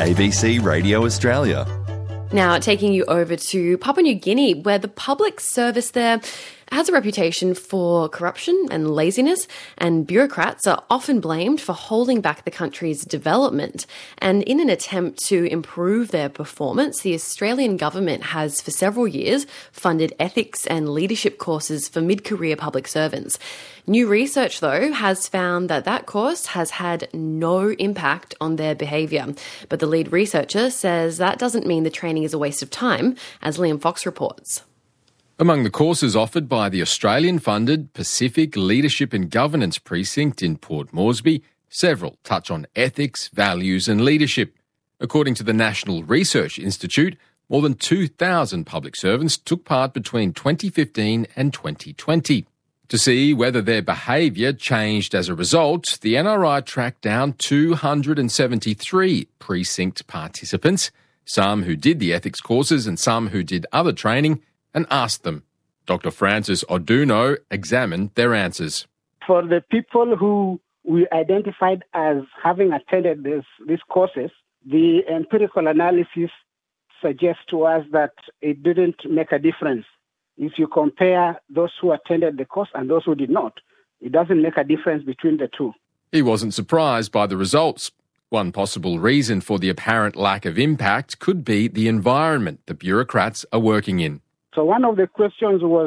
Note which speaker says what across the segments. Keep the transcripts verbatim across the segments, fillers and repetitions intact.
Speaker 1: A B C Radio Australia.
Speaker 2: Now, taking you over to Papua New Guinea, where the public service there has a reputation for corruption and laziness, and bureaucrats are often blamed for holding back the country's development. And in an attempt to improve their performance, the Australian government has for several years funded ethics and leadership courses for mid-career public servants. New research, though, has found that that course has had no impact on their behaviour. But the lead researcher says that doesn't mean the training is a waste of time, as Liam Fox reports.
Speaker 3: Among the courses offered by the Australian-funded Pacific Leadership and Governance Precinct in Port Moresby, several touch on ethics, values and leadership. According to the National Research Institute, more than two thousand public servants took part between twenty fifteen and twenty twenty. To see whether their behaviour changed as a result, the N R I tracked down two hundred seventy-three precinct participants, some who did the ethics courses and some who did other training, and asked them. Doctor Francis Oduno examined their answers.
Speaker 4: For the people who we identified as having attended this, these courses, the empirical analysis suggests to us that it didn't make a difference. If you compare those who attended the course and those who did not, it doesn't make a difference between the two.
Speaker 3: He wasn't surprised by the results. One possible reason for the apparent lack of impact could be the environment the bureaucrats are working in.
Speaker 4: So one of the questions was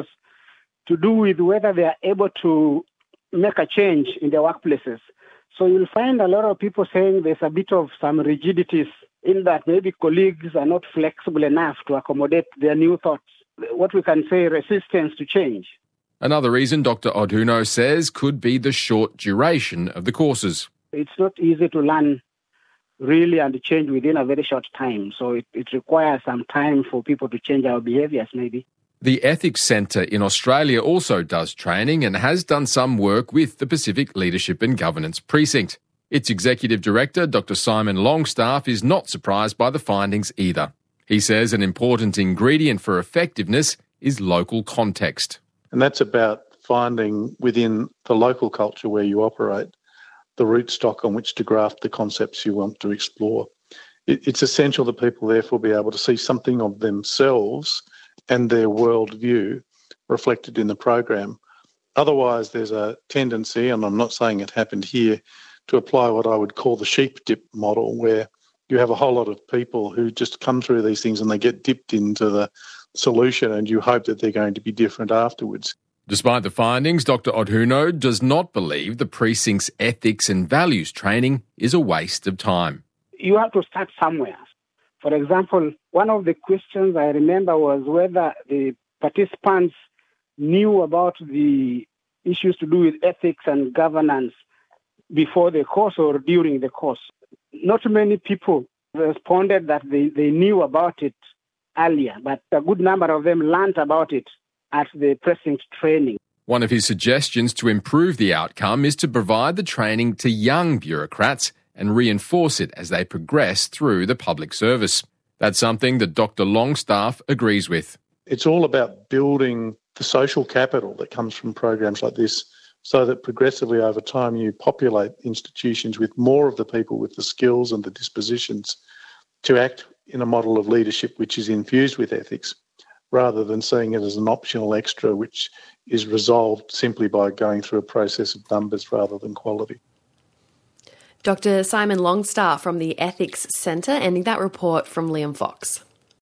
Speaker 4: to do with whether they are able to make a change in their workplaces. So you'll find a lot of people saying there's a bit of some rigidities in that maybe colleagues are not flexible enough to accommodate their new thoughts. What we can say, resistance to change.
Speaker 3: Another reason Doctor Oduno says could be the short duration of the courses.
Speaker 4: It's not easy to learn really and change within a very short time. So it, it requires some time for people to change our behaviours maybe.
Speaker 3: The Ethics Centre in Australia also does training and has done some work with the Pacific Leadership and Governance Precinct. Its Executive Director, Doctor Simon Longstaff, is not surprised by the findings either. He says an important ingredient for effectiveness is local context.
Speaker 5: And that's about finding within the local culture where you operate the rootstock on which to graft the concepts you want to explore. It, it's essential that people therefore be able to see something of themselves and their worldview reflected in the program. Otherwise, there's a tendency, and I'm not saying it happened here, to apply what I would call the sheep dip model, where you have a whole lot of people who just come through these things and they get dipped into the solution and you hope that they're going to be different afterwards.
Speaker 3: Despite the findings, Doctor Oduno does not believe the precinct's ethics and values training is a waste of time.
Speaker 4: You have to start somewhere. For example, one of the questions I remember was whether the participants knew about the issues to do with ethics and governance before the course or during the course. Not many people responded that they, they knew about it earlier, but a good number of them learned about it at the precinct training.
Speaker 3: One of his suggestions to improve the outcome is to provide the training to young bureaucrats and reinforce it as they progress through the public service. That's something that Doctor Longstaff agrees with.
Speaker 5: It's all about building the social capital that comes from programs like this, so that progressively over time you populate institutions with more of the people with the skills and the dispositions to act in a model of leadership which is infused with ethics, rather than seeing it as an optional extra which is resolved simply by going through a process of numbers rather than quality.
Speaker 2: Doctor Simon Longstaff from the Ethics Centre, ending that report from Liam Fox.